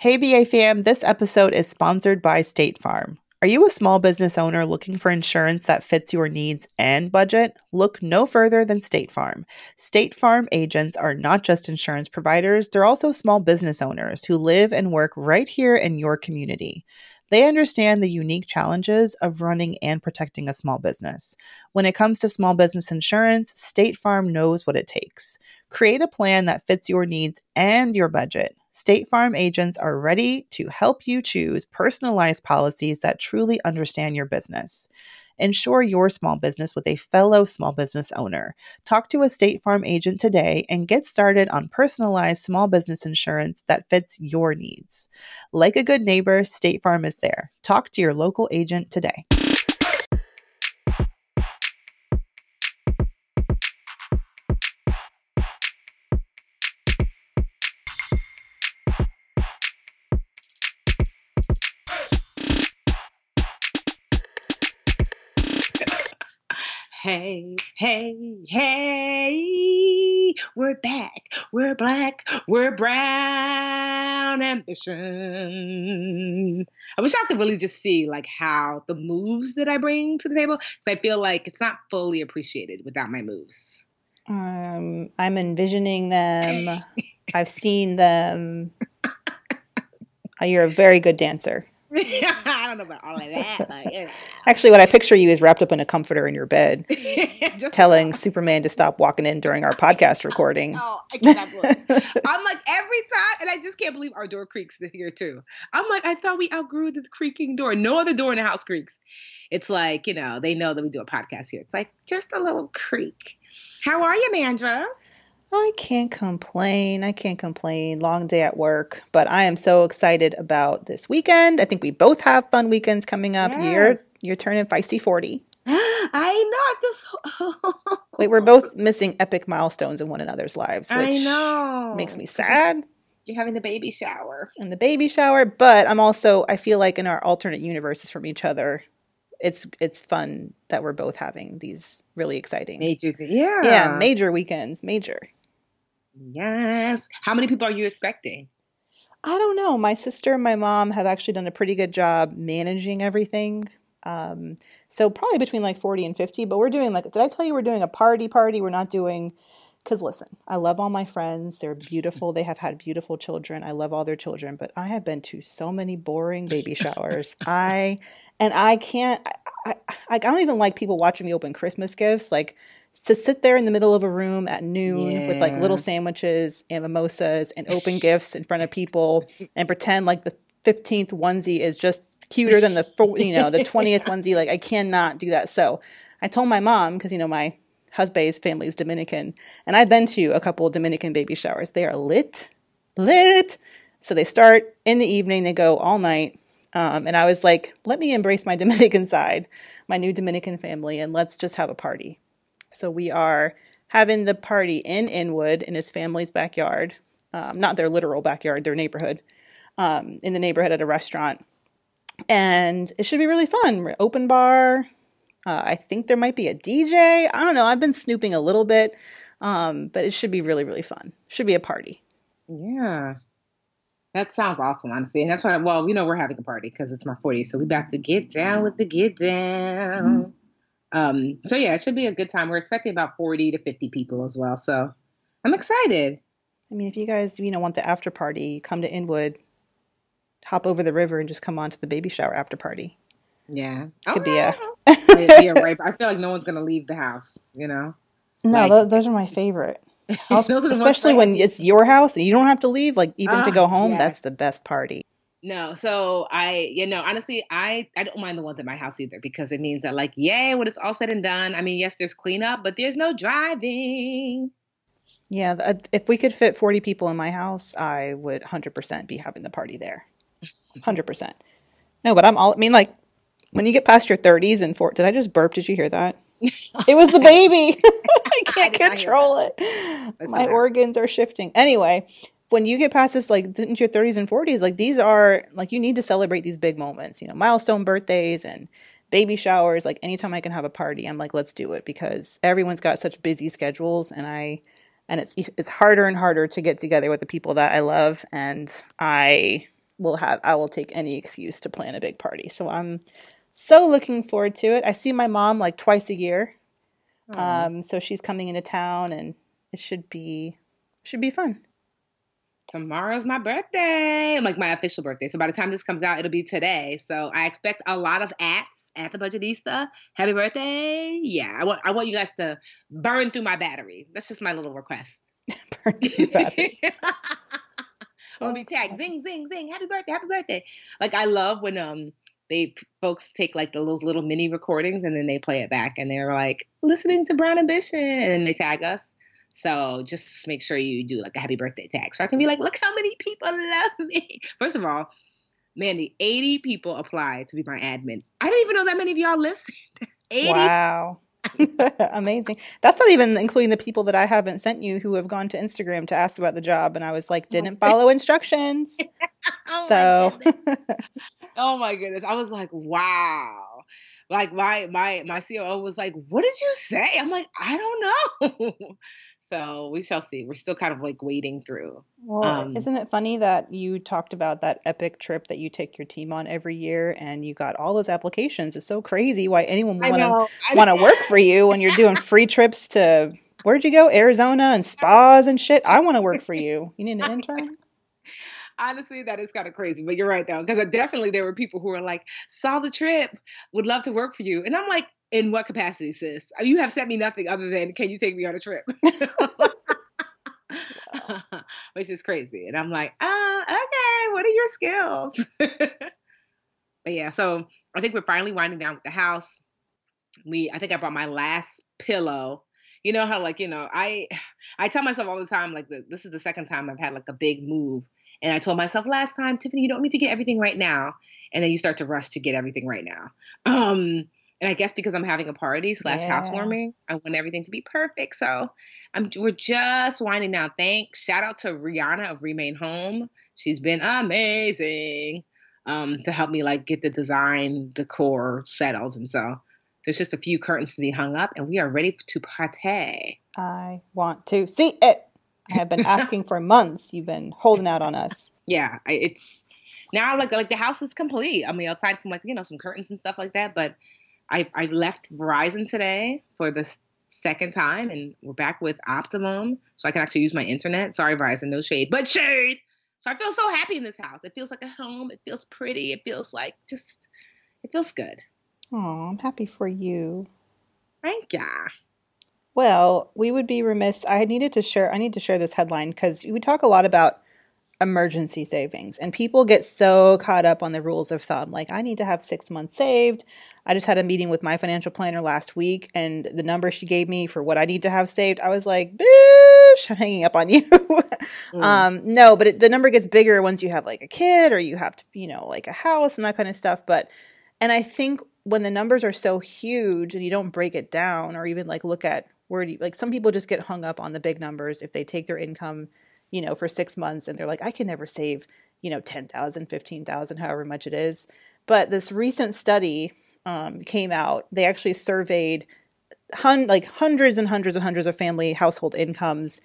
Hey BA fam, this episode is sponsored by State Farm. Are you a small business owner looking for insurance that fits your needs and budget? Look no further than State Farm. State Farm agents are not just insurance providers, they're also small business owners who live and work right here in your community. They understand the unique challenges of running and protecting a small business. When it comes to small business insurance, State Farm knows what it takes. Create a plan that fits your needs and your budget. State Farm agents are ready to help you choose personalized policies that truly understand your business. Insure your small business with a fellow small business owner. Talk to a State Farm agent today and get started on personalized small business insurance that fits your needs. Like a good neighbor, State Farm is there. Talk to your local agent today. Hey, hey, hey, we're back, we're black, we're brown ambition. I wish I could really just see like how the moves that I bring to the table, because I feel like it's not fully appreciated without my moves. I'm envisioning them. I've seen them. You're a very good dancer. I don't know about all of that, but you know. Actually, what I picture you is wrapped up in a comforter in your bed, telling Superman to stop walking in during our podcast recording. Oh, I cannot believe. I'm like every time, and I just can't believe our door creaks here too. I'm like, I thought we outgrew the creaking door. No other door in the house creaks. It's like, you know, they know that we do a podcast here. It's like just a little creak. How are you, Mandra? I can't complain. Long day at work, but I am so excited about this weekend. I think we both have fun weekends coming up. Yes. You're turning feisty 40. I know. I feel so... Wait, we're both missing epic milestones in one another's lives, which I know. Makes me sad. You're having the baby shower. And the baby shower, but I feel like in our alternate universes from each other, it's fun that we're both having these really exciting major weekends. Yes. How many people are you expecting? I don't know. My sister and my mom have actually done a pretty good job managing everything. So probably between like 40 and 50, but we're doing did I tell you we're doing a party? We're not doing, because listen, I love all my friends. They're beautiful. They have had beautiful children. I love all their children, but I have been to so many boring baby showers. I don't even like people watching me open Christmas gifts. Like, to sit there in the middle of a room at noon with like little sandwiches and mimosas and open gifts in front of people and pretend like the 15th onesie is just cuter than the 20th onesie. Like, I cannot do that. So I told my mom, because my husband's family is Dominican, and I've been to a couple of Dominican baby showers. They are lit. So they start in the evening, they go all night. And I was like, let me embrace my Dominican side, my new Dominican family, and let's just have a party. So we are having the party in Inwood in his family's backyard, not their literal backyard, their neighborhood, in the neighborhood at a restaurant. And it should be really fun. Open bar. I think there might be a DJ. I don't know. I've been snooping a little bit, but it should be really, really fun. Should be a party. Yeah. That sounds awesome, honestly. And that's why, we're having a party because it's my 40th. So we're about to get down with the get down. So yeah, it should be a good time. We're expecting about 40 to 50 people as well. So I'm excited. I mean, if you guys, want the after party, come to Inwood, hop over the river and just come on to the baby shower after party. Yeah. Could be a... Yeah, right. I feel like no one's going to leave the house, No, those are my favorite. Especially when it's your house and you don't have to leave, even to go home. Yes. That's the best party. No, so honestly, I don't mind the ones at my house either, because it means that yay, when it's all said and done, I mean, yes, there's cleanup, but there's no driving. Yeah, if we could fit 40 people in my house, I would 100% be having the party there. 100%. No, but when you get past your 30s and did I just burp? Did you hear that? It was the baby. I can't control it. My organs are shifting. Anyway, when you get past this, into your 30s and 40s, these are, you need to celebrate these big moments, milestone birthdays and baby showers. Anytime I can have a party, I'm let's do it, because everyone's got such busy schedules, and it's harder and harder to get together with the people that I love. And I I will take any excuse to plan a big party. So I'm so looking forward to it. I see my mom like twice a year. So she's coming into town, and it should be fun. Tomorrow's my birthday, like my official birthday. So by the time this comes out, it'll be today. So I expect a lot of at the Budgetista. Happy birthday. Yeah, I want you guys to burn through my battery. That's just my little request. Burn through your battery. I'm gonna be tagged, zing, zing, zing, happy birthday. Like, I love when folks take like those little mini recordings and then they play it back and they're like, listening to Brown Ambition, and then they tag us. So just make sure you do like a happy birthday tag. So I can be like, look how many people love me. First of all, Mandy, 80 people applied to be my admin. I didn't even know that many of y'all listened. 80? Wow. Amazing. That's not even including the people that I haven't sent you who have gone to Instagram to ask about the job. And I was like, didn't follow instructions. Oh my goodness. I was like, wow. Like my COO was like, what did you say? I'm like, I don't know. So we shall see. We're still kind of like wading through. Well, isn't it funny that you talked about that epic trip that you take your team on every year and you got all those applications? It's so crazy why anyone would want to work for you when you're doing free trips to, where'd you go? Arizona and spas and shit. I want to work for you. You need an intern? Honestly, that is kind of crazy, but you're right though. Because definitely there were people who were like, saw the trip, would love to work for you. And I'm like, in what capacity, sis? You have sent me nothing other than, can you take me on a trip? Which is crazy. And I'm like, okay, what are your skills? But yeah, so I think we're finally winding down with the house. I think I brought my last pillow. You know how, like, I tell myself all the time, like, this is the second time I've had like a big move. And I told myself last time, Tiffany, you don't need to get everything right now. And then you start to rush to get everything right now. And I guess because I'm having a party / housewarming, I want everything to be perfect. So we're just winding down. Thanks. Shout out to Rihanna of Remain Home. She's been amazing to help me like get the design, decor settled. And so there's just a few curtains to be hung up and we are ready to party. I want to see it. I have been asking for months. You've been holding out on us. Yeah, it's now like the house is complete. I mean, aside from like, some curtains and stuff like that, but I left Verizon today for the second time, and we're back with Optimum, so I can actually use my internet. Sorry, Verizon, no shade, but shade. So I feel so happy in this house. It feels like a home. It feels pretty. It feels like it feels good. Oh, I'm happy for you. Thank ya. Well, we would be remiss. I need to share this headline because we talk a lot about emergency savings and people get so caught up on the rules of thumb. Like, I need to have 6 months saved. I just had a meeting with my financial planner last week and the number she gave me for what I need to have saved, I was like, bitch, I'm hanging up on you. No, but the number gets bigger once you have like a kid or you have to, like a house and that kind of stuff. And I think when the numbers are so huge and you don't break it down or even like look at some people just get hung up on the big numbers if they take their income for 6 months and they're like, I can never save, 10,000, 15,000, however much it is. But this recent study came out. They actually surveyed hundreds and hundreds and hundreds of family household incomes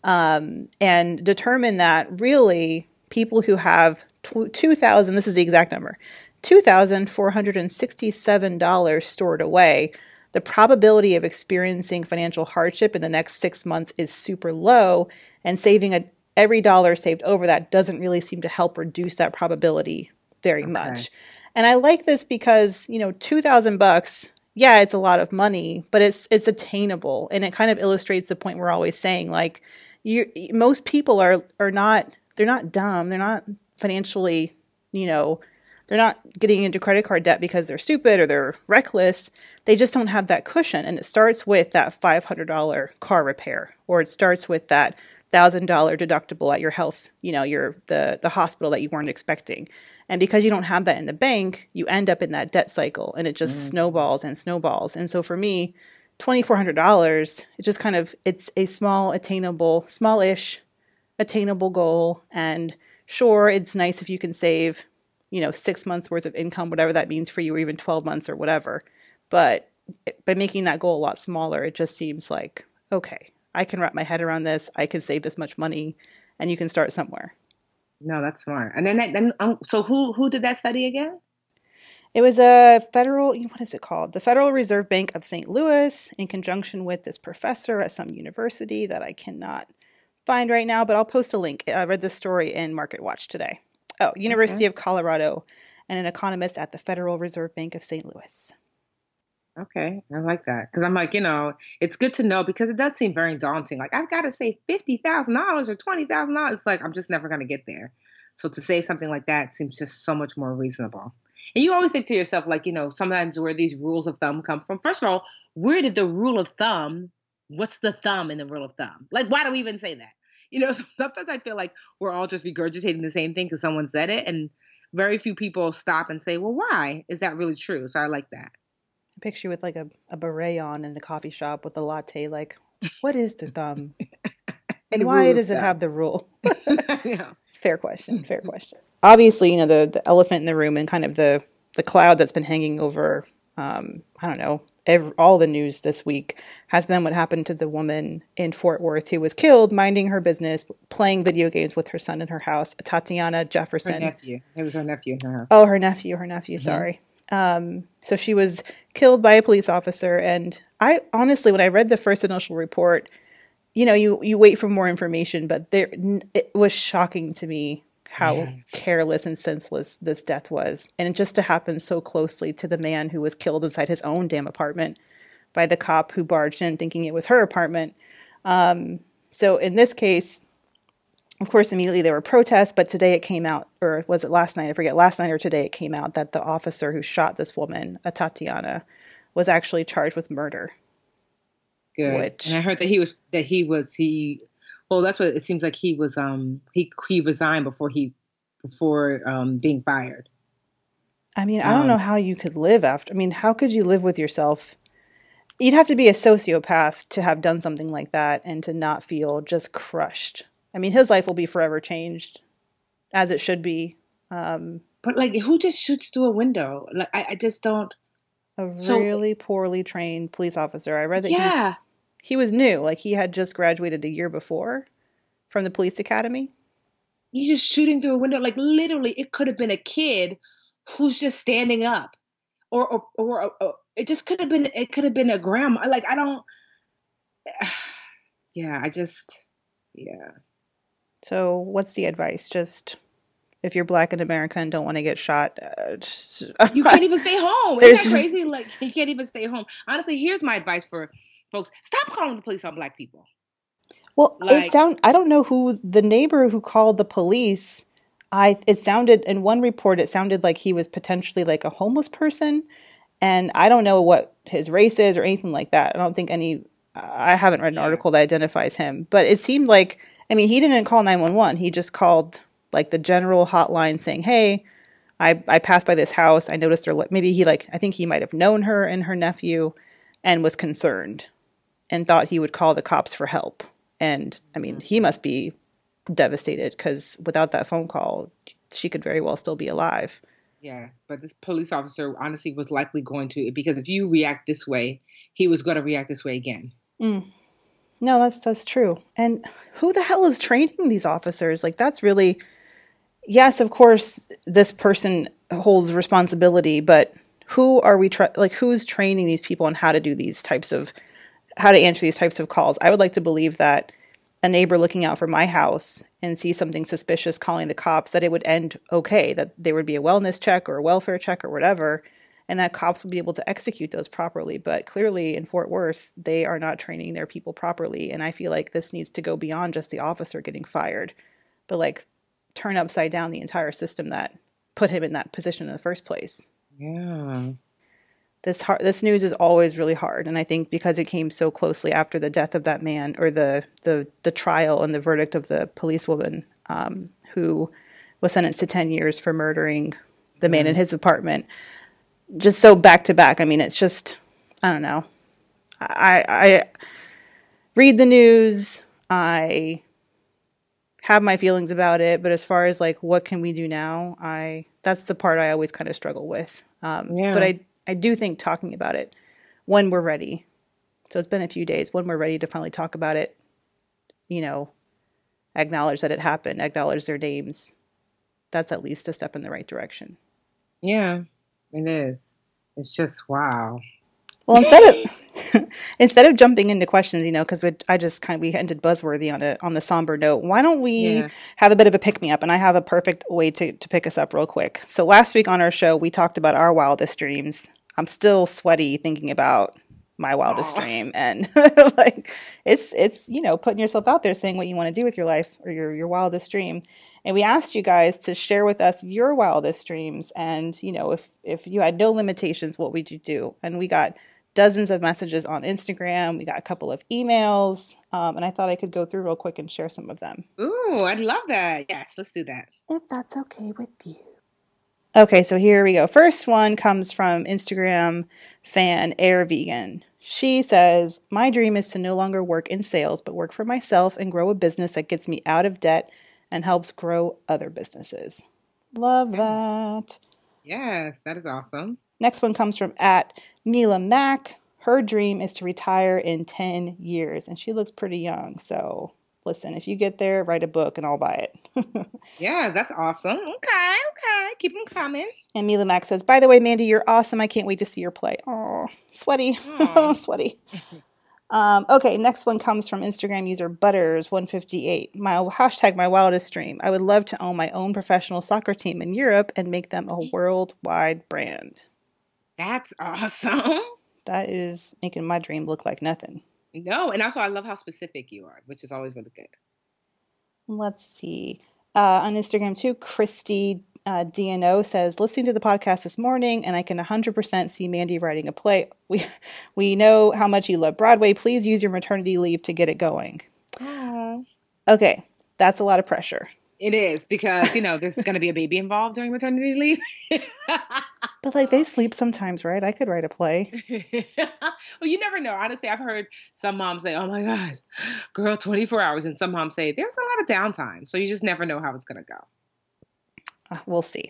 and determined that really people who have 2,000, this is the exact number, $2,467 stored away, the probability of experiencing financial hardship in the next 6 months is super low, and saving every dollar saved over that doesn't really seem to help reduce that probability very much. And I like this because, $2,000, yeah, it's a lot of money, but it's attainable, and it kind of illustrates the point we're always saying. Like, most people are not, they're not dumb, they're not financially, they're not getting into credit card debt because they're stupid or they're reckless. They just don't have that cushion. And it starts with that $500 car repair, or it starts with that $1,000 deductible at your health, the hospital that you weren't expecting. And because you don't have that in the bank, you end up in that debt cycle and it just snowballs and snowballs. And so for me, $2,400, it just kind of, it's a smallish attainable goal. And sure, it's nice if you can save 6 months worth of income, whatever that means for you, or even 12 months or whatever. But by making that goal a lot smaller, it just seems like, okay, I can wrap my head around this. I can save this much money, and you can start somewhere. No, that's smart. And then so who did that study again? It was a what is it called? The Federal Reserve Bank of St. Louis, in conjunction with this professor at some university that I cannot find right now, but I'll post a link. I read this story in Market Watch today. Oh, University of Colorado, and an economist at the Federal Reserve Bank of St. Louis. Okay, I like that because I'm like, it's good to know because it does seem very daunting. Like I've got to save $50,000 or $20,000. It's like I'm just never going to get there. So to save something like that seems just so much more reasonable. And you always think to yourself, like, sometimes where these rules of thumb come from. First of all, where did the rule of thumb? What's the thumb in the rule of thumb? Like, why do we even say that? Sometimes I feel like we're all just regurgitating the same thing because someone said it, and very few people stop and say, well, why is that really true? So I like that. I picture you with like a beret on in a coffee shop with a latte. Like, what is the thumb? And why does it have the rule? Yeah. Fair question. Fair question. Obviously, the elephant in the room and kind of the cloud that's been hanging over, I don't know, all the news this week has been what happened to the woman in Fort Worth who was killed minding her business, playing video games with her son in her house, Tatiana Jefferson. Her nephew. It was her nephew in her house. Oh, her nephew, sorry. So she was killed by a police officer. And I honestly, when I read the first initial report, you wait for more information, but it was shocking to me how careless and senseless this death was. And just to happen so closely to the man who was killed inside his own damn apartment by the cop who barged in thinking it was her apartment. So in this case, of course, immediately there were protests, but today it came out, or was it last night? I forget, last night or today it came out that the officer who shot this woman, Tatiana, was actually charged with murder. Good. And I heard that well, that's what it seems like he was, he resigned before being fired. I mean, I don't know how you could live how could you live with yourself? You'd have to be a sociopath to have done something like that and to not feel just crushed. I mean, his life will be forever changed, as it should be. But like, who just shoots through a window? Like, I just don't. A really poorly trained police officer. I read that he was new. Like, he had just graduated a year before from the police academy. You're just shooting through a window. Like, literally, it could have been a kid who's just standing up, or it just could have been. It could have been a grandma. Like, I don't. Yeah. So what's the advice? Just if you're Black in America and don't want to get shot, you can't even stay home. Isn't that crazy? Like, you can't even stay home. Honestly, here's my advice for folks: stop calling the police on Black people. Well, I don't know who the neighbor who called the police. It sounded in one report, it sounded like he was potentially like a homeless person, and I don't know what his race is or anything like that. I don't think I haven't read an article that identifies him, but it seemed like, I mean, he didn't call 911. He just called like the general hotline saying, hey, I passed by this house. I noticed I think he might have known her and her nephew and was concerned and thought he would call the cops for help. And I mean, he must be devastated because without that phone call, she could very well still be alive. Yeah, but this police officer honestly was likely going to, because if you react this way, he was going to react this way again. No, that's true. And who the hell is training these officers? Like, that's really, yes, of course, this person holds responsibility, but who are we, who's training these people on how to answer these types of calls? I would like to believe that a neighbor looking out for my house and see something suspicious calling the cops, that it would end okay, that there would be a wellness check or a welfare check or whatever, and that cops would be able to execute those properly. But clearly in Fort Worth, they are not training their people properly. And I feel like this needs to go beyond just the officer getting fired, but like turn upside down the entire system that put him in that position in the first place. Yeah. This news is always really hard. And I think because it came so closely after the death of that man, or the trial and the verdict of the policewoman who was sentenced to 10 years for murdering the man in his apartment, just so back to back. I mean, it's just, I don't know. I read the news. I have my feelings about it. But as far as like, what can we do now? That's the part I always kind of struggle with. But I do think talking about it when we're ready. So it's been a few days. When we're ready to finally talk about it, acknowledge that it happened, acknowledge their names, that's at least a step in the right direction. Yeah, it is. It's just wow. Well, instead of jumping into questions, because we ended Buzzworthy on a somber note. Why don't we have a bit of a pick me up? And I have a perfect way to pick us up real quick. So last week on our show, we talked about our wildest dreams. I'm still sweaty thinking about my wildest dream, and like it's putting yourself out there, saying what you want to do with your life or your wildest dream. And we asked you guys to share with us your wildest dreams, and if you had no limitations, what would you do? And we got dozens of messages on Instagram. We got a couple of emails, and I thought I could go through real quick and share some of them. Ooh, I'd love that. Yes, let's do that. If that's okay with you. Okay, so here we go. First one comes from Instagram fan Air Vegan. She says, my dream is to no longer work in sales, but work for myself and grow a business that gets me out of debt and helps grow other businesses. Love that. Yes, that is awesome. Next one comes from @Mila Mack. Her dream is to retire in 10 years, and she looks pretty young. So listen, if you get there, write a book and I'll buy it. Yeah, that's awesome. Okay. Keep them coming. And Mila Mack says, by the way, Mandy, you're awesome. I can't wait to see your play. Oh, sweaty. Sweaty. Okay, next one comes from Instagram user Butters158. My wildest dream. I would love to own my own professional soccer team in Europe and make them a worldwide brand. That's awesome. That is making my dream look like nothing. No, and also I love how specific you are, which is always really good. Let's see. On Instagram too, Christy DNO says, listening to the podcast this morning, and I can 100% see Mandy writing a play. We know how much you love Broadway. Please use your maternity leave to get it going. Aww. Okay, that's a lot of pressure. It is, because, there's going to be a baby involved during maternity leave. But they sleep sometimes, right? I could write a play. Well, you never know. Honestly, I've heard some moms say, oh my gosh, girl, 24 hours. And some moms say there's a lot of downtime. So you just never know how it's going to go. We'll see.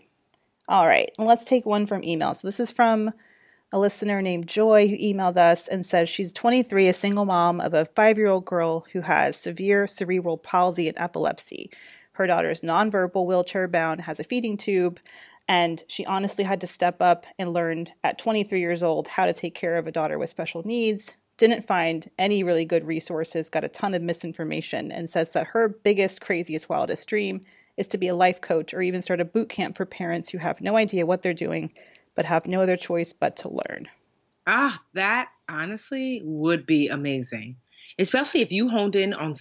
All right. Let's take one from email. So this is from a listener named Joy, who emailed us and says she's 23, a single mom of a 5-year-old girl who has severe cerebral palsy and epilepsy. Her daughter's nonverbal, wheelchair bound, has a feeding tube, and she honestly had to step up and learned at 23 years old how to take care of a daughter with special needs. Didn't find any really good resources, got a ton of misinformation, and says that her biggest, craziest, wildest dream is to be a life coach or even start a boot camp for parents who have no idea what they're doing, but have no other choice but to learn. That honestly would be amazing. Especially if you honed in on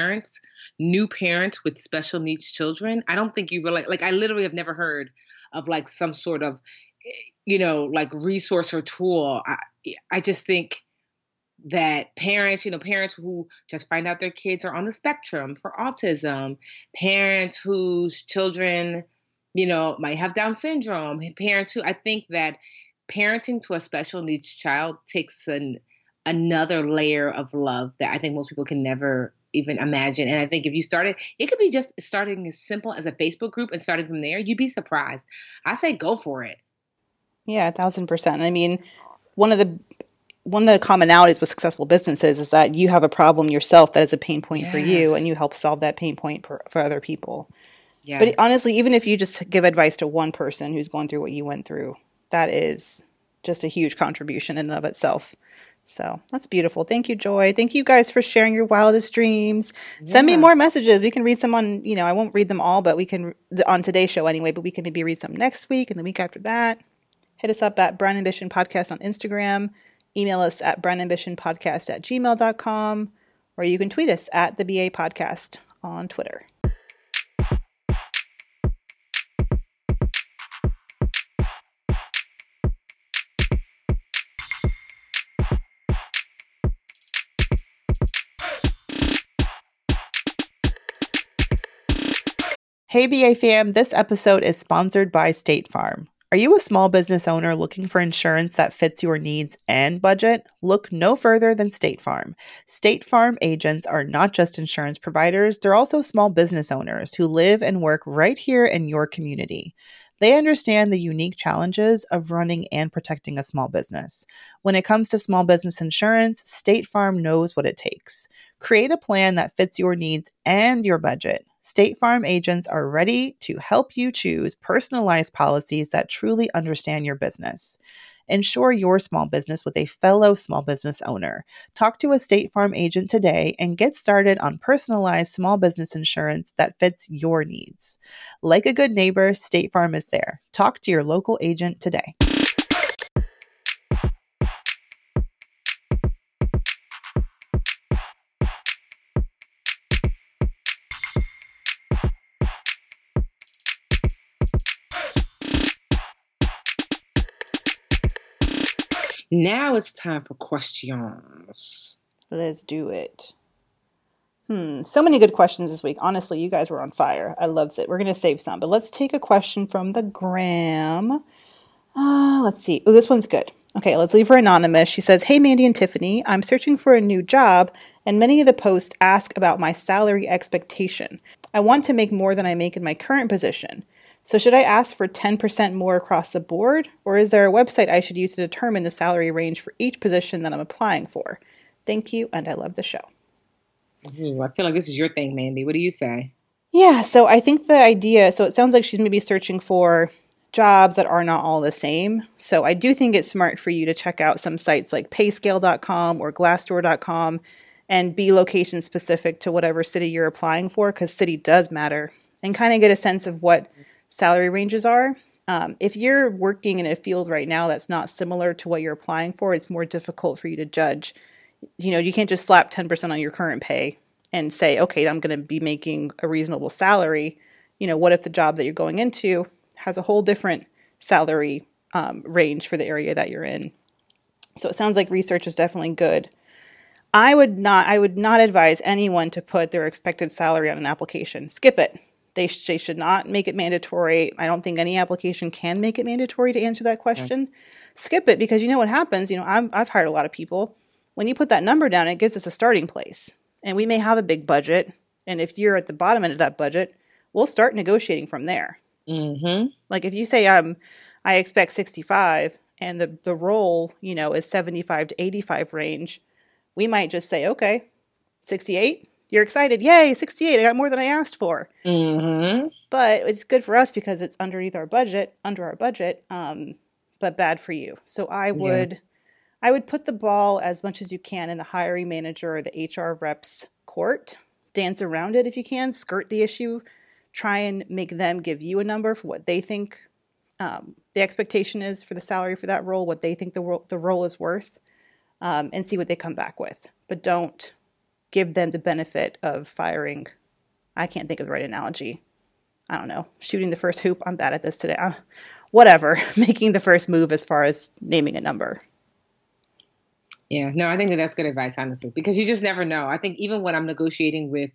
new parents with special needs children. I don't think you realize, I literally have never heard of some sort of, resource or tool. I just think that parents who just find out their kids are on the spectrum for autism, parents whose children, might have Down syndrome, parents who, I think that parenting to a special needs child takes another layer of love that I think most people can never even imagine. And I think if you started, it could be just starting as simple as a Facebook group and starting from there. You'd be surprised. I say go for it. Yeah, 1,000%. I mean, one of the commonalities with successful businesses is that you have a problem yourself that is a pain point for you, and you help solve that pain point for other people. Yes. But honestly, even if you just give advice to one person who's going through what you went through, that is just a huge contribution in and of itself. So that's beautiful. Thank you, Joy. Thank you guys for sharing your wildest dreams. Yeah. Send me more messages. We can read some on, I won't read them all, but we can on today's show anyway, but we can maybe read some next week and the week after that. Hit us up at Brown Ambition Podcast on Instagram. Email us at brownambitionpodcast@gmail.com, or you can tweet us at the BA Podcast on Twitter. Hey BA fam, this episode is sponsored by State Farm. Are you a small business owner looking for insurance that fits your needs and budget? Look no further than State Farm. State Farm agents are not just insurance providers, they're also small business owners who live and work right here in your community. They understand the unique challenges of running and protecting a small business. When it comes to small business insurance, State Farm knows what it takes. Create a plan that fits your needs and your budget. State Farm agents are ready to help you choose personalized policies that truly understand your business. Insure your small business with a fellow small business owner. Talk to a State Farm agent today and get started on personalized small business insurance that fits your needs. Like a good neighbor, State Farm is there. Talk to your local agent today. Now it's time for questions. Let's do it. So many good questions this week. Honestly, you guys were on fire. I loves it. We're going to save some, but let's take a question from the gram. Let's see. Oh, this one's good. Okay, let's leave her anonymous. She says, "Hey, Mandy and Tiffany, I'm searching for a new job, and many of the posts ask about my salary expectation. I want to make more than I make in my current position. So should I ask for 10% more across the board, or is there a website I should use to determine the salary range for each position that I'm applying for? Thank you, and I love the show." I feel like this is your thing, Mandy. What do you say? Yeah, so I think the idea, so it sounds like she's maybe searching for jobs that are not all the same. So I do think it's smart for you to check out some sites like payscale.com or glassdoor.com and be location specific to whatever city you're applying for, because city does matter, and kind of get a sense of what salary ranges are. If you're working in a field right now that's not similar to what you're applying for, it's more difficult for you to judge. You know, you can't just slap 10% on your current pay and say, okay, I'm going to be making a reasonable salary. You know, what if the job that you're going into has a whole different salary range for the area that you're in? So it sounds like research is definitely good. I would not advise anyone to put their expected salary on an application. Skip it. They should not make it mandatory. I don't think any application can make it mandatory to answer that question. Okay. Skip it, because you know what happens. You know, I've hired a lot of people. When you put that number down, it gives us a starting place. And we may have a big budget. And if you're at the bottom end of that budget, we'll start negotiating from there. Mm-hmm. Like if you say I expect 65 and the role, you know, is 75 to 85 range, we might just say, okay, 68. You're excited. Yay, 68. I got more than I asked for. Mm-hmm. But it's good for us because it's under our budget, but bad for you. So I would put the ball as much as you can in the hiring manager or the HR rep's court. Dance around it if you can. Skirt the issue. Try and make them give you a number for what they think the expectation is for the salary for that role, what they think the role is worth, and see what they come back with. But don't give them the benefit of firing. I can't think of the right analogy. I don't know. Shooting the first hoop. I'm bad at this today. Whatever. Making the first move as far as naming a number. Yeah, no, I think that's good advice, honestly, because you just never know. I think even when I'm negotiating with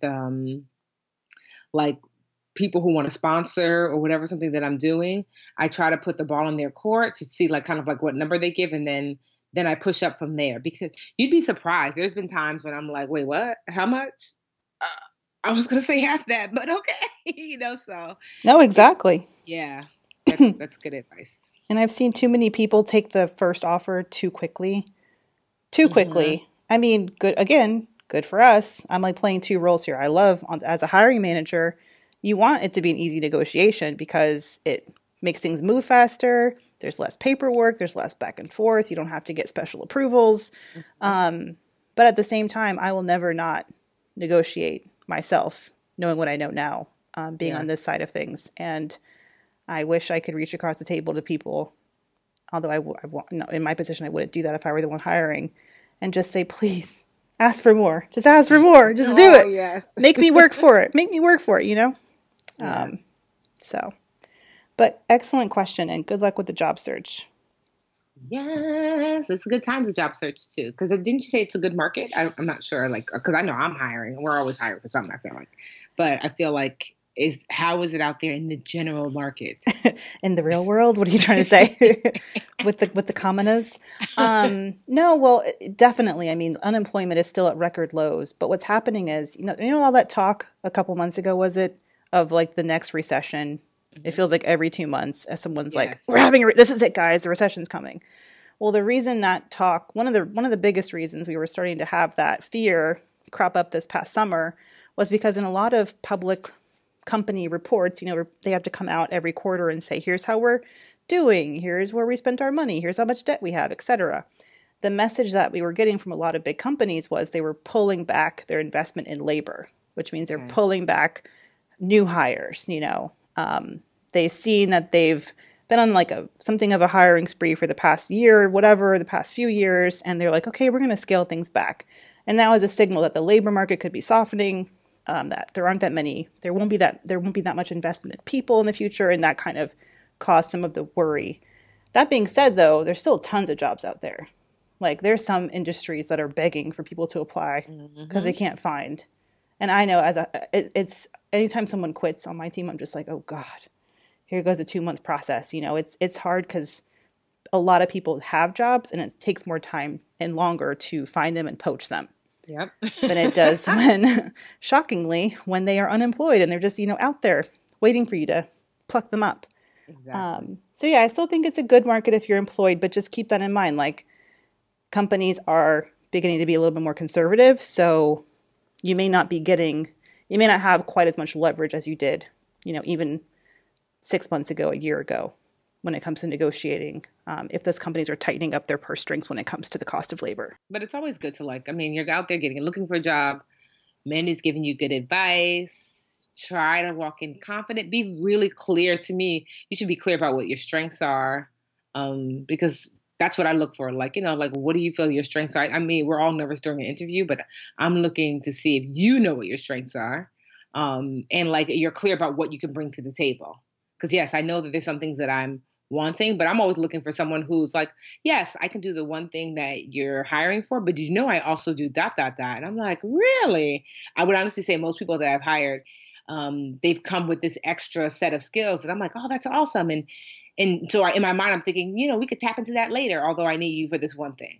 like people who want to sponsor or whatever, something that I'm doing, I try to put the ball in their court to see like kind of like what number they give, and then I push up from there, because you'd be surprised. There's been times when I'm like, wait, what? How much? I was going to say half that, but okay. You know, so. No, exactly. Yeah, that's good advice. And I've seen too many people take the first offer too quickly. Mm-hmm. I mean, good for us. I'm like playing two roles here. I love, as a hiring manager, you want it to be an easy negotiation because it makes things move faster. There's less paperwork. There's less back and forth. You don't have to get special approvals. Mm-hmm. But at the same time, I will never not negotiate myself, knowing what I know now, being on this side of things. And I wish I could reach across the table to people, although in my position, I wouldn't do that if I were the one hiring, and just say, please, ask for more. Just ask for more. Just do it. Yes. Make me work for it. Make me work for it, you know? Yeah. But excellent question, and good luck with the job search. Yes, it's a good time to job search too. Because didn't you say it's a good market? I'm not sure, like, because I know I'm hiring. We're always hiring for something, I feel like. But I feel like, how is it out there in the general market? In the real world? What are you trying to say? with the commonas? No, well, definitely. I mean, unemployment is still at record lows. But what's happening is, you know all that talk a couple months ago, was it, of like the next recession? It feels like every 2 months, as someone's like, we're having this is it, guys, the recession's coming. Well, the reason that talk, one of the biggest reasons we were starting to have that fear crop up this past summer was because in a lot of public company reports, they have to come out every quarter and say, here's how we're doing, here's where we spent our money, here's how much debt we have, etc. The message that we were getting from a lot of big companies was they were pulling back their investment in labor, which means they're pulling back new hires. They've seen that they've been on like something of a hiring spree for the past year or whatever, the past few years, and they're like, okay, we're going to scale things back. And that was a signal that the labor market could be softening, that there won't be that much investment in people in the future, and that kind of caused some of the worry. That being said, though, there's still tons of jobs out there. Like, there's some industries that are begging for people to apply because they can't find. And I know it's anytime someone quits on my team, I'm just like, oh God, here goes a 2-month process. It's hard because a lot of people have jobs and it takes more time and longer to find them and poach them. Yep. than it does shockingly, when they are unemployed and they're just, out there waiting for you to pluck them up. Exactly. So yeah, I still think it's a good market if you're employed, but just keep that in mind. Like, companies are beginning to be a little bit more conservative, so you may not have quite as much leverage as you did, even 6 months ago, a year ago, when it comes to negotiating, if those companies are tightening up their purse strings when it comes to the cost of labor. But it's always good to you're out there looking for a job. Mandy's giving you good advice. Try to walk in confident. Be really clear. To me, you should be clear about what your strengths are, because that's what I look for. What do you feel your strengths are? I mean, we're all nervous during an interview, but I'm looking to see if you know what your strengths are, and you're clear about what you can bring to the table. Because yes, I know that there's some things that I'm wanting, but I'm always looking for someone who's like, yes, I can do the one thing that you're hiring for, but I also do ... And I'm like, really? I would honestly say most people that I've hired, they've come with this extra set of skills that I'm like, oh, that's awesome. And so in my mind, I'm thinking, we could tap into that later, although I need you for this one thing.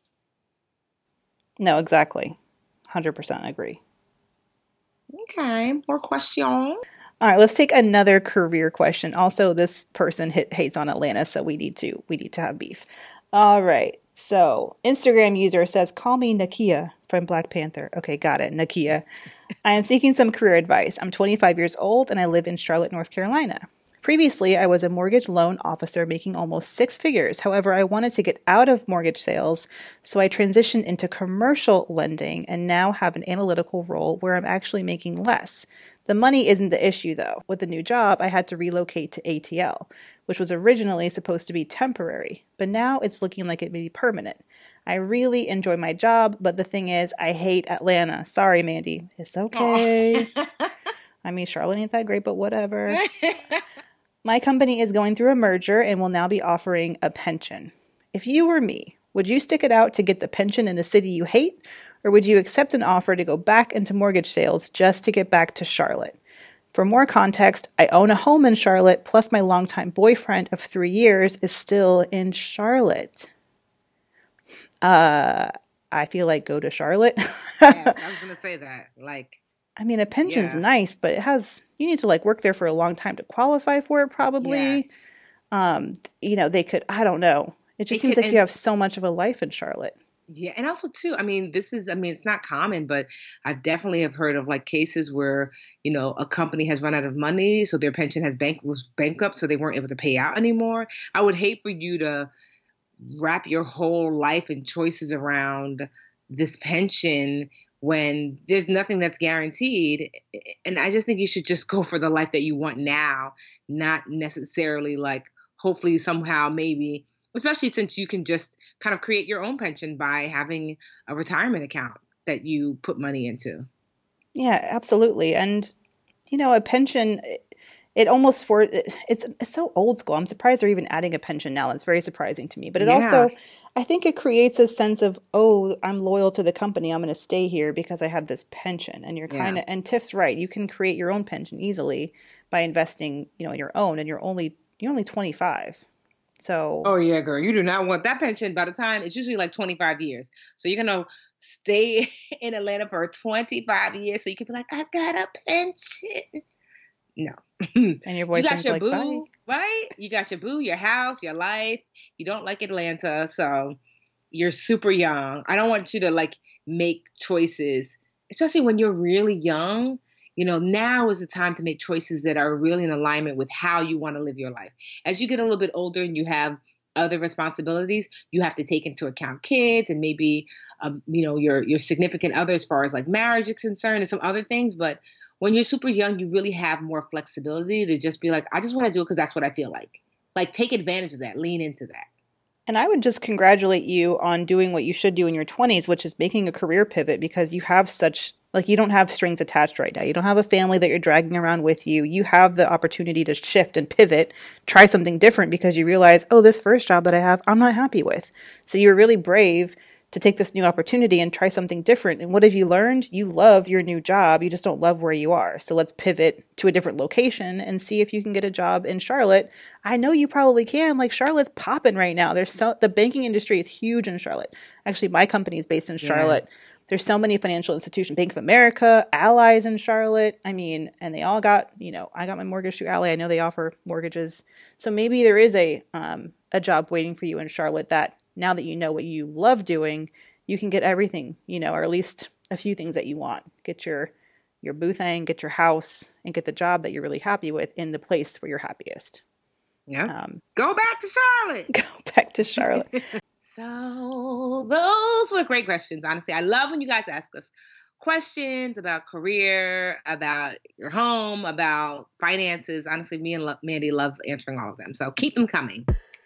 No, exactly. 100% agree. Okay, more questions. All right, let's take another career question. Also, this person hates on Atlanta, so we need to have beef. All right. So, Instagram user says, "Call me Nakia from Black Panther." Okay, got it. Nakia. I am seeking some career advice. I'm 25 years old and I live in Charlotte, North Carolina. Previously, I was a mortgage loan officer making almost 6 figures. However, I wanted to get out of mortgage sales, so I transitioned into commercial lending and now have an analytical role where I'm actually making less. The money isn't the issue, though. With the new job, I had to relocate to ATL, which was originally supposed to be temporary, but now it's looking like it may be permanent. I really enjoy my job, but the thing is, I hate Atlanta. Sorry, Mandy. It's okay. I mean, Charlotte ain't that great, but whatever. My company is going through a merger and will now be offering a pension. If you were me, would you stick it out to get the pension in a city you hate, or would you accept an offer to go back into mortgage sales just to get back to Charlotte? For more context, I own a home in Charlotte, plus my longtime boyfriend of 3 years is still in Charlotte. I feel like go to Charlotte. Yeah, I was going to say that. I mean, a pension's nice, but you need to work there for a long time to qualify for it, probably. Yes. They could, I don't know. It just seems like you have so much of a life in Charlotte. Yeah. And also too, it's not common, but I definitely have heard of cases where, a company has run out of money. So their pension was bankrupt. So they weren't able to pay out anymore. I would hate for you to wrap your whole life and choices around this pension when there's nothing that's guaranteed. And I just think you should just go for the life that you want now, not necessarily hopefully somehow maybe, especially since you can just kind of create your own pension by having a retirement account that you put money into. Yeah, absolutely. And, a pension, it's so old school. I'm surprised they're even adding a pension now. That's very surprising to me. But it also, I think it creates a sense of, oh, I'm loyal to the company. I'm going to stay here because I have this pension. And you're kind of, and Tiff's right. You can create your own pension easily by investing, in your own, and you're only 25. So. Oh yeah, girl. You do not want that pension by the time it's usually 25 years. So you're going to stay in Atlanta for 25 years. So you can be like, I got a pension. No. And your boyfriend's you got your boo, bye. Right? You got your boo, your house, your life. You don't like Atlanta, so you're super young. I don't want you to make choices, especially when you're really young. now is the time to make choices that are really in alignment with how you want to live your life. As you get a little bit older and you have other responsibilities, you have to take into account kids and maybe, your significant other as far as like marriage is concerned and some other things. But when you're super young, you really have more flexibility to just be like, I just want to do it because that's what I feel like. Like, take advantage of that, lean into that. And I would just congratulate you on doing what you should do in your 20s, which is making a career pivot, because you have you don't have strings attached right now. You don't have a family that you're dragging around with you. You have the opportunity to shift and pivot, try something different, because you realize, oh, this first job that I have, I'm not happy with. So you're really brave to take this new opportunity and try something different. And what have you learned? You love your new job. You just don't love where you are. So let's pivot to a different location and see if you can get a job in Charlotte. I know you probably can. Like, Charlotte's popping right now. The banking industry is huge in Charlotte. Actually, my company is based in Charlotte. Yes. There's so many financial institutions, Bank of America, Ally's in Charlotte. I mean, and they all got, I got my mortgage through Ally. I know they offer mortgages. So maybe there is a job waiting for you in Charlotte that, now that you know what you love doing, you can get everything, or at least a few things that you want. Get your boo thing, get your house, and get the job that you're really happy with in the place where you're happiest. Yeah. Go back to Charlotte. Go back to Charlotte. So those were great questions. Honestly, I love when you guys ask us questions about career, about your home, about finances. Honestly, me and Mandy love answering all of them. So keep them coming.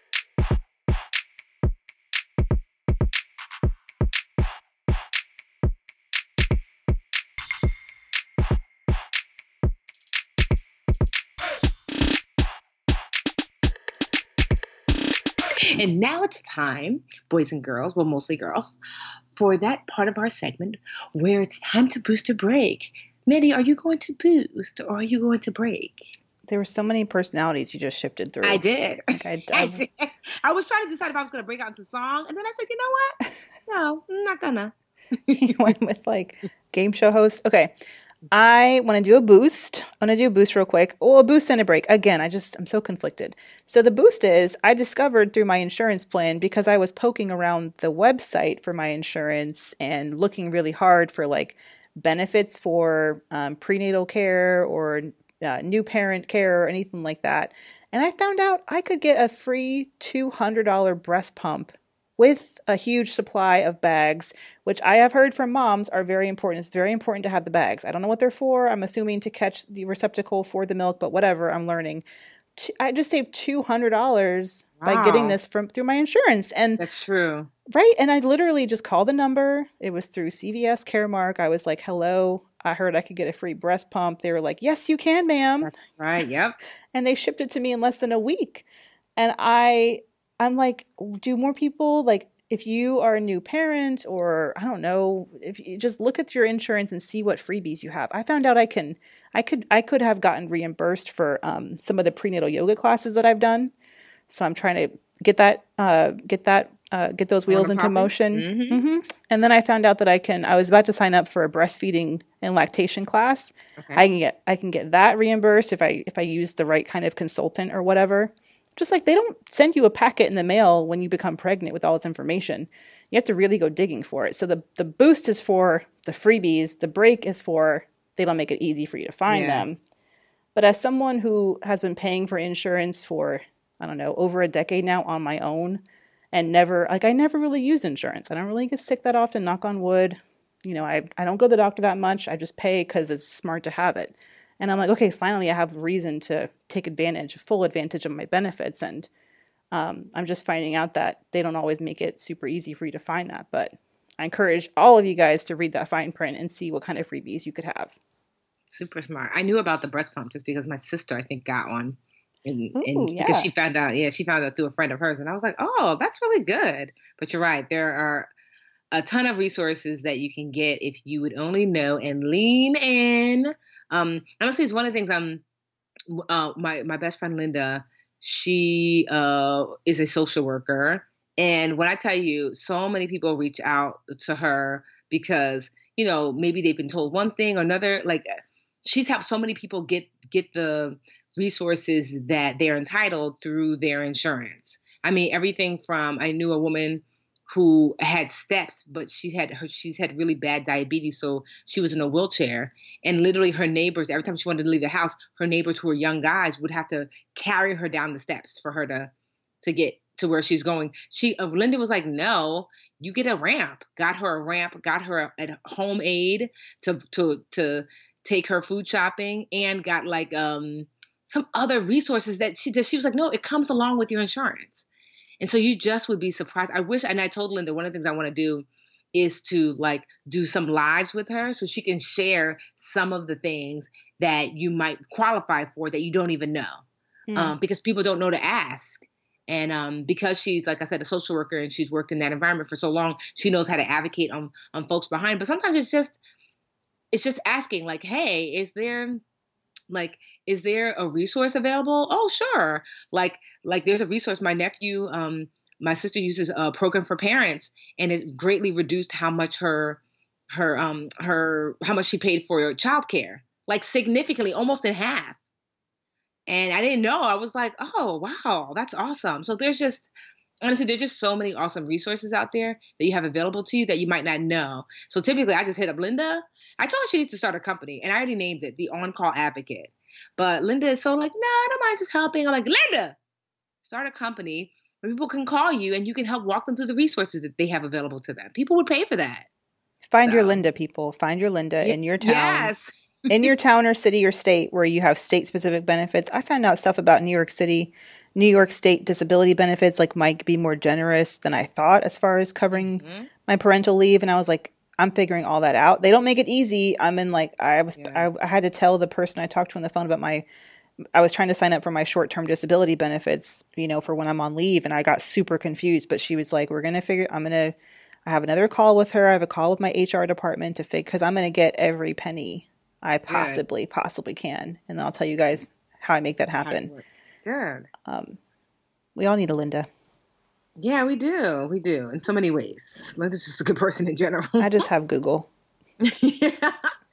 And now it's time, boys and girls, well, mostly girls, for that part of our segment where it's time to boost or break. Mandy, are you going to boost or are you going to break? There were so many personalities you just shifted through. I did. I did. I was trying to decide if I was going to break out into song, and then I said, you know what? No, I'm not gonna. You went with like game show host. Okay. I want to do a boost. I want to do a boost real quick. Oh, a boost and a break. Again, I'm so conflicted. So the boost is I discovered through my insurance plan, because I was poking around the website for my insurance and looking really hard for like benefits for prenatal care or new parent care or anything like that. And I found out I could get a free $200 breast pump with a huge supply of bags, which I have heard from moms are very important. It's very important to have the bags. I don't know what they're for. I'm assuming to catch the receptacle for the milk, but whatever, I'm learning. I just saved $200 by getting this through my insurance. And that's true. Right. And I literally just called the number. It was through CVS Caremark. I was like, hello, I heard I could get a free breast pump. They were like, yes, you can, ma'am. That's right. Yep. And they shipped it to me in less than a week. And I'm like, do more people, like, if you are a new parent or I don't know, if you just look at your insurance and see what freebies you have. I found out I could have gotten reimbursed for some of the prenatal yoga classes that I've done. So I'm trying to get those wheels into motion. Mm-hmm. Mm-hmm. And then I found out that I was about to sign up for a breastfeeding and lactation class. Okay. I can get that reimbursed if I use the right kind of consultant or whatever. Just like they don't send you a packet in the mail when you become pregnant with all this information. You have to really go digging for it. So the boost is for the freebies. The break is for they don't make it easy for you to find them. But as someone who has been paying for insurance for, I don't know, over a decade now on my own and I never really used insurance. I don't really get sick that often, knock on wood. I don't go to the doctor that much. I just pay because it's smart to have it. And I'm like, okay, finally I have reason to take full advantage of my benefits. And I'm just finding out that they don't always make it super easy for you to find that. But I encourage all of you guys to read that fine print and see what kind of freebies you could have. Super smart. I knew about the breast pump just because my sister, I think, got one. Because she found out through a friend of hers. And I was like, oh, that's really good. But you're right. There are a ton of resources that you can get if you would only know and lean in. Honestly, it's one of the things my best friend Linda, she is a social worker. And when I tell you, so many people reach out to her because, maybe they've been told one thing or another. Like, she's helped so many people get the resources that they're entitled through their insurance. I mean, everything from, I knew a woman who had steps, but she's had really bad diabetes, so she was in a wheelchair. And literally, her neighbors, every time she wanted to leave the house, her neighbors who were young guys would have to carry her down the steps for her to get to where she's going. Linda was like, no, you get a ramp. Got her a ramp. Got her a home aid to take her food shopping, and got like some other resources that she was like, no, it comes along with your insurance. And so you just would be surprised. And I told Linda, one of the things I want to do is to like do some lives with her so she can share some of the things that you might qualify for that you don't even know, because people don't know to ask. And because she's, like I said, a social worker and she's worked in that environment for so long, she knows how to advocate on folks behind. But sometimes it's just asking like, hey, is there a resource available? Oh, sure. Like there's a resource. My nephew, my sister uses a program for parents, and it greatly reduced how much how much she paid for childcare, like significantly, almost in half. And I didn't know. I was like, oh, wow, that's awesome. So there's just so many awesome resources out there that you have available to you that you might not know. So typically I just hit up Linda. I told her she needs to start a company, and I already named it the On-Call Advocate. But Linda is so like, no, I don't mind just helping. I'm like, Linda, start a company where people can call you and you can help walk them through the resources that they have available to them. People would pay for that. Find your Linda, people. Find your Linda in your town. Yes. In your town or city or state where you have state-specific benefits. I found out stuff about New York City, New York State disability benefits like might be more generous than I thought as far as covering my parental leave. And I was like, I'm figuring all that out. They don't make it easy. I'm in like, I had to tell the person I talked to on the phone about I was trying to sign up for my short-term disability benefits, for when I'm on leave. And I got super confused, but she was like, I have another call with her. I have a call with my HR department because I'm going to get every penny I possibly can. And I'll tell you guys how I make that happen. Good. We all need a Linda. Yeah, we do. We do in so many ways. Linda's just a good person in general. I just have Google. Yeah.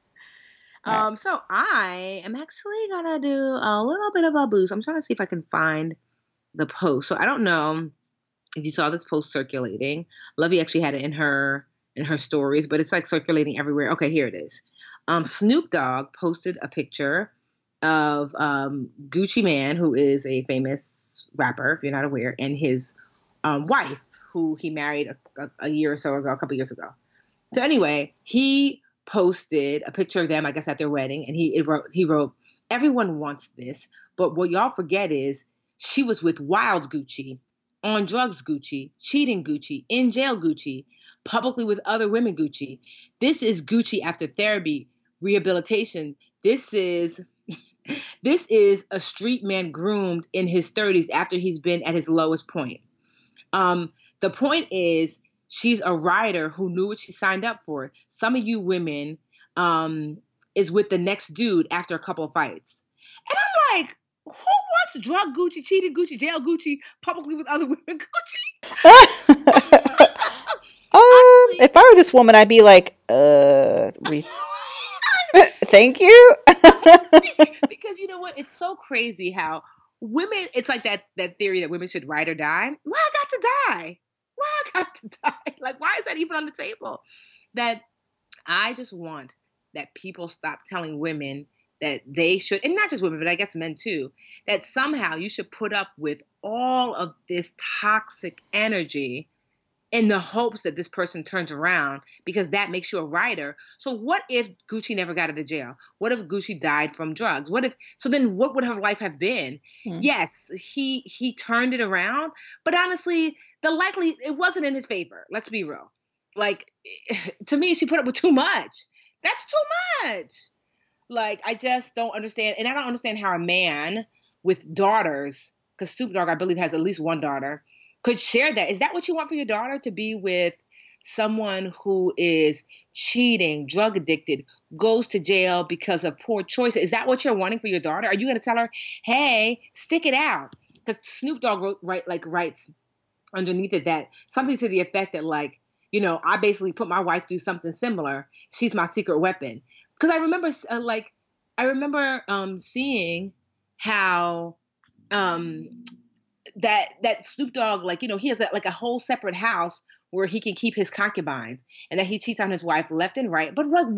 Right. So I am actually gonna do a little bit of a boost. I'm trying to see if I can find the post. So I don't know if you saw this post circulating. Lovey actually had it in her stories, but it's like circulating everywhere. Okay, here it is. Snoop Dogg posted a picture of Gucci Mane, who is a famous rapper, if you're not aware, and his wife, who he married a year or so ago, a couple years ago. So anyway, he posted a picture of them, I guess, at their wedding, and he wrote, "Everyone wants this, but what y'all forget is she was with wild Gucci, on drugs Gucci, cheating Gucci, in jail Gucci, publicly with other women Gucci. This is Gucci after therapy, rehabilitation. This is a street man groomed in his 30s after he's been at his lowest point. The point is, she's a writer who knew what she signed up for. Some of you women is with the next dude after a couple of fights." And I'm like, who wants drug Gucci, cheating Gucci, jail Gucci, publicly with other women Gucci? If I were this woman, I'd be like, thank you. Because you know what? It's so crazy how women, it's like that theory that women should ride or die. Why I got to die? Like, why is that even on the table? That I just want that people stop telling women that they should, and not just women, but I guess men too, that somehow you should put up with all of this toxic energy in the hopes that this person turns around, because that makes you a writer. So what if Gucci never got out of jail? What if Gucci died from drugs? So then what would her life have been? Yes, he turned it around, but honestly, it wasn't in his favor. Let's be real. Like, to me, she put up with too much. That's too much. Like, I just don't understand. And I don't understand how a man with daughters, because Snoop Dogg, I believe, has at least one daughter, could share that. Is that what you want for your daughter, to be with someone who is cheating, drug addicted, goes to jail because of poor choices? Is that what you're wanting for your daughter? Are you going to tell her, hey, stick it out? Because Snoop Dogg writes underneath it that something to the effect that, like, I basically put my wife through something similar. She's my secret weapon. Because I remember seeing how that Snoop Dogg, like, he has a whole separate house where he can keep his concubines and that he cheats on his wife left and right. But like,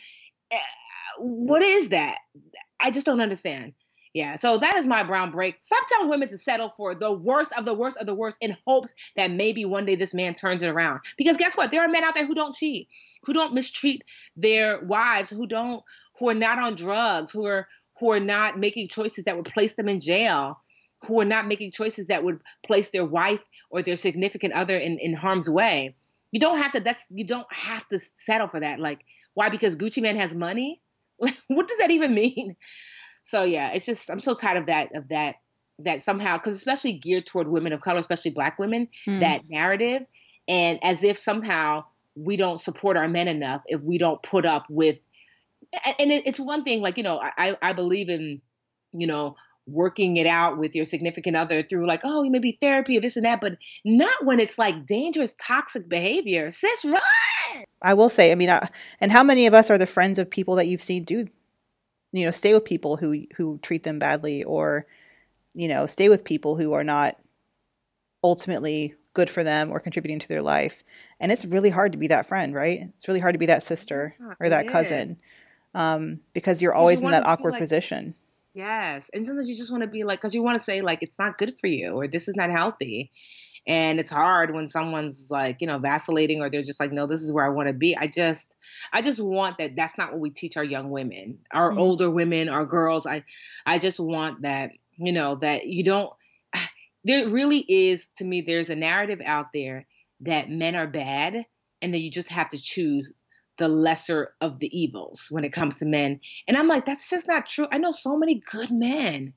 what is that? I just don't understand. Yeah, so that is my brown break. Stop telling women to settle for the worst of the worst of the worst in hopes that maybe one day this man turns it around. Because guess what? There are men out there who don't cheat, who don't mistreat their wives, who are not on drugs, who are not making choices that would place them in jail, who are not making choices that would place their wife or their significant other in harm's way. You don't have to settle for that. Like, why? Because Gucci Mane has money? What does that even mean? So yeah, it's just, I'm so tired of that somehow, because especially geared toward women of color, especially Black women, that narrative, and as if somehow we don't support our men enough if we don't put up with, and it's one thing, like, I believe in, working it out with your significant other through like, oh, maybe therapy or this and that, but not when it's like dangerous, toxic behavior. Sis, run! I will say, I mean, and how many of us are the friends of people that you've seen do, stay with people who treat them badly, or, stay with people who are not ultimately good for them or contributing to their life. And it's really hard to be that friend, right? It's really hard to be that sister or that cousin, because you're always in that awkward position. Yes. And sometimes you just want to be like, because you want to say like, it's not good for you, or this is not healthy. And it's hard when someone's like, vacillating, or they're just like, no, this is where I want to be. I just want that. That's not what we teach our young women, our older women, our girls. I just want that, that you don't, there really is, to me, there's a narrative out there that men are bad and that you just have to choose the lesser of the evils when it comes to men. And I'm like, that's just not true. I know so many good men,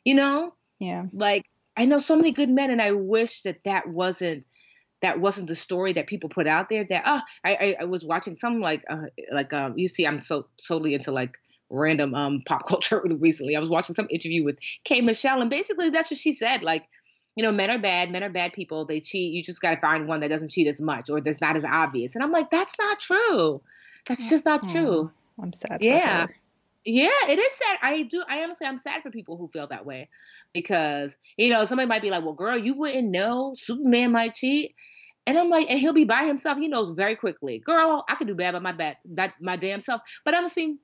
Yeah. Like, I know so many good men, and I wish that wasn't the story that people put out there. That I was watching some you see, I'm so totally into like random pop culture recently. I was watching some interview with K. Michelle, and basically that's what she said. Like, men are bad people. They cheat. You just got to find one that doesn't cheat as much or that's not as obvious. And I'm like, that's not true. That's just not true. I'm sad for her. Yeah, it is sad. I honestly, I'm sad for people who feel that way, because, somebody might be like, well, girl, you wouldn't know Superman might cheat. And I'm like, and he'll be by himself. He knows very quickly, girl, I could do bad by my damn self. But honestly,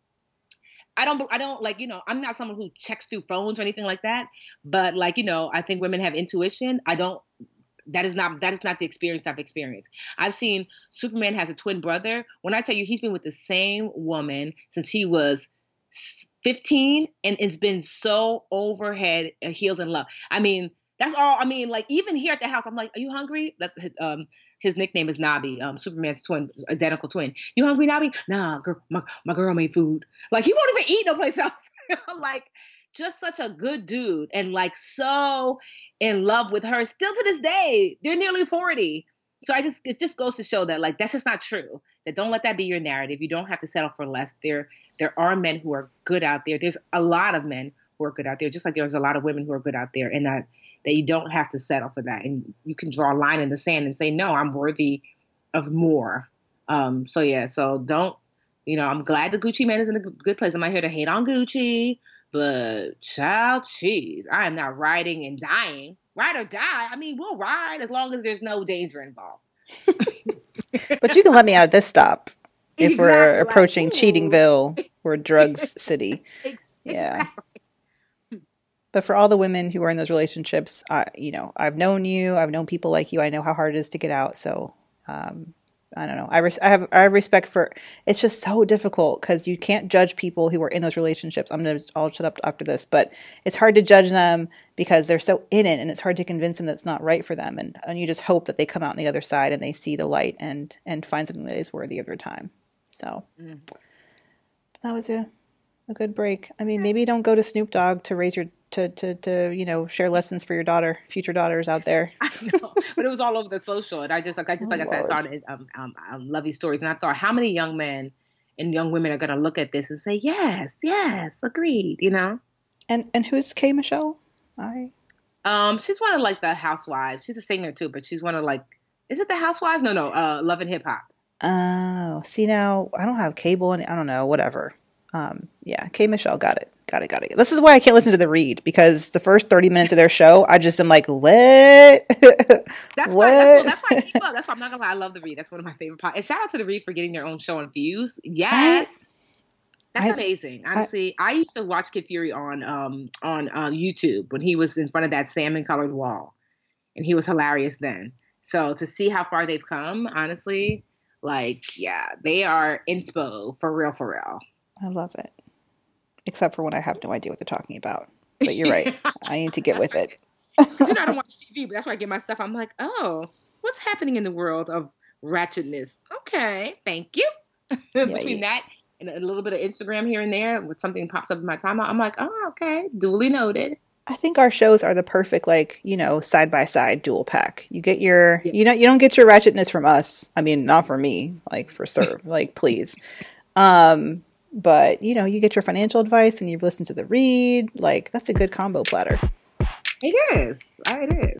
I don't like, I'm not someone who checks through phones or anything like that. But like, I think women have intuition. That is not the experience I've experienced. I've seen Superman has a twin brother. When I tell you, he's been with the same woman since he was 15, and it's been so overhead heels in love. I mean, that's all. I mean, like, even here at the house, I'm like, are you hungry? His nickname is Nobby, Superman's twin, identical twin. You hungry, Nobby? Nah, girl, my girl made food. Like, he won't even eat no place else. Like, just such a good dude, and like so in love with her still to this day. They're nearly 40. So it just goes to show that, like, that's just not true. That don't let that be your narrative. You don't have to settle for less. There are men who are good out there. There's a lot of men who are good out there, just like there's a lot of women who are good out there, and that you don't have to settle for that. And you can draw a line in the sand and say, no, I'm worthy of more. So don't, I'm glad the Gucci Mane is in a good place. I'm not here to hate on Gucci, but child, geez, I am not riding and dying. Ride or die. I mean, we'll ride as long as there's no danger involved. But you can let me out of this stop if we're approaching Cheatingville or Drugs City. Exactly. Yeah. But for all the women who are in those relationships, I've known you. I've known people like you. I know how hard it is to get out. So I don't know. I have respect for. It's just so difficult because you can't judge people who are in those relationships. I'll shut up after this, but it's hard to judge them because they're so in it, and it's hard to convince them that's not right for them. And you just hope that they come out on the other side and they see the light and find something that is worthy of their time. So that was a good break. I mean, maybe don't go to Snoop Dogg to raise your to share lessons for your future daughters out there. I know, but it was all over the social, and I just got that thought. Lovey stories, and I thought, how many young men and young women are going to look at this and say, yes, agreed, And who's K. Michelle? She's one of like the housewives. She's a singer too, but she's one of like, is it the Housewives? No, Love and Hip Hop. Oh, see, now I don't have cable, and I don't know, whatever. Yeah, K. Michelle got it. This is why I can't listen to The Read, because the first 30 minutes of their show, I just am like, what? That's why I'm not gonna lie, I love The Read. That's one of my favorite podcasts. And shout out to The Read for getting their own show on Fuse. Yes. That's amazing. Honestly, I used to watch Kid Fury on YouTube when he was in front of that salmon colored wall, and he was hilarious then. So to see how far they've come, honestly, like, yeah, they are inspo for real. I love it. Except for when I have no idea what they're talking about. But you're right. I need to get with it. Because I don't watch TV, but that's where I get my stuff. I'm like, oh, what's happening in the world of ratchetness? Okay, thank you. Between that and a little bit of Instagram here and there, when something pops up in my timeline, I'm like, oh, okay, duly noted. I think our shows are the perfect, like, side by side dual pack. You get your, you don't get your ratchetness from us. I mean, not for me, like, for sure, like, please. But, you get your financial advice and you've listened to The Read. Like, that's a good combo platter. It is. It is.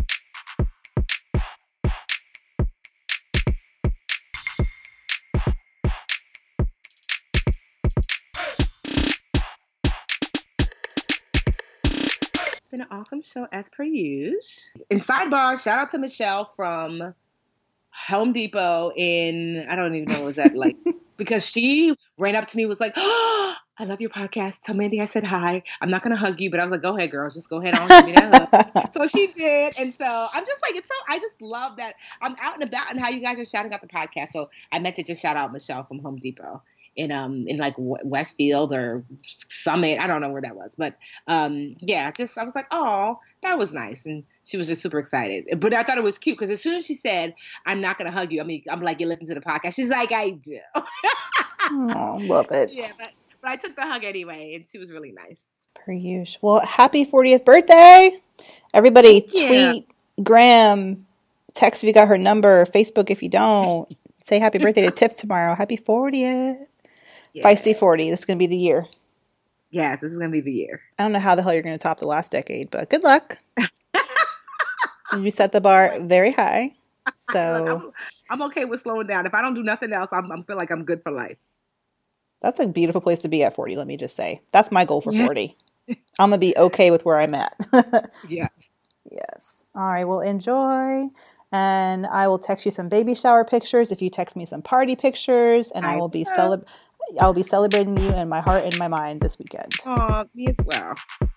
It's been an awesome show as per usual. In sidebar, shout out to Michelle from Home Depot in, I don't even know what was that like. Because she ran up to me, was like, oh, I love your podcast. Tell Mandy I said hi. I'm not going to hug you, but I was like, go ahead, girl. Just go ahead on. Give me that hug. So she did. And so I'm just like, I just love that I'm out and about and how you guys are shouting out the podcast. So I meant to just shout out Michelle from Home Depot in like Westfield or Summit. I don't know where that was. But yeah, I was like, oh, that was nice. And she was just super excited. But I thought it was cute because as soon as she said, I'm not going to hug you, I mean, I'm like, you listen to the podcast. She's like, I do. Oh, love it. Yeah, but I took the hug anyway, and she was really nice. Per usual. Well, happy 40th birthday. Everybody tweet, Graham, text if you got her number, Facebook if you don't. Say happy birthday to Tiff tomorrow. Happy 40th. Yeah. Feisty 40. This is going to be the year. Yes, this is going to be the year. I don't know how the hell you're going to top the last decade, but good luck. You set the bar very high. So I'm okay with slowing down. If I don't do nothing else, I feel like I'm good for life. That's a beautiful place to be at 40, let me just say. That's my goal for 40. I'm going to be okay with where I'm at. Yes. All right, well, enjoy. And I will text you some baby shower pictures if you text me some party pictures. And I will be celebrating you in my heart and my mind this weekend. Oh, me as well.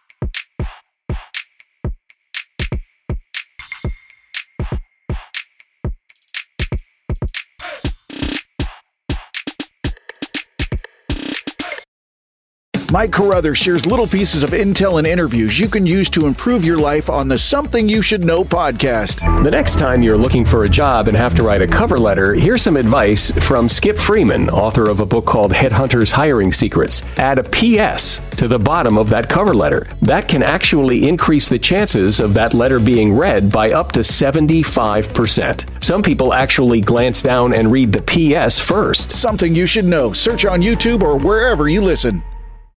Mike Carruthers shares little pieces of intel and interviews you can use to improve your life on the Something You Should Know podcast. The next time you're looking for a job and have to write a cover letter, here's some advice from Skip Freeman, author of a book called Headhunters Hiring Secrets. Add a PS to the bottom of that cover letter. That can actually increase the chances of that letter being read by up to 75%. Some people actually glance down and read the PS first. Something You Should Know. Search on YouTube or wherever you listen.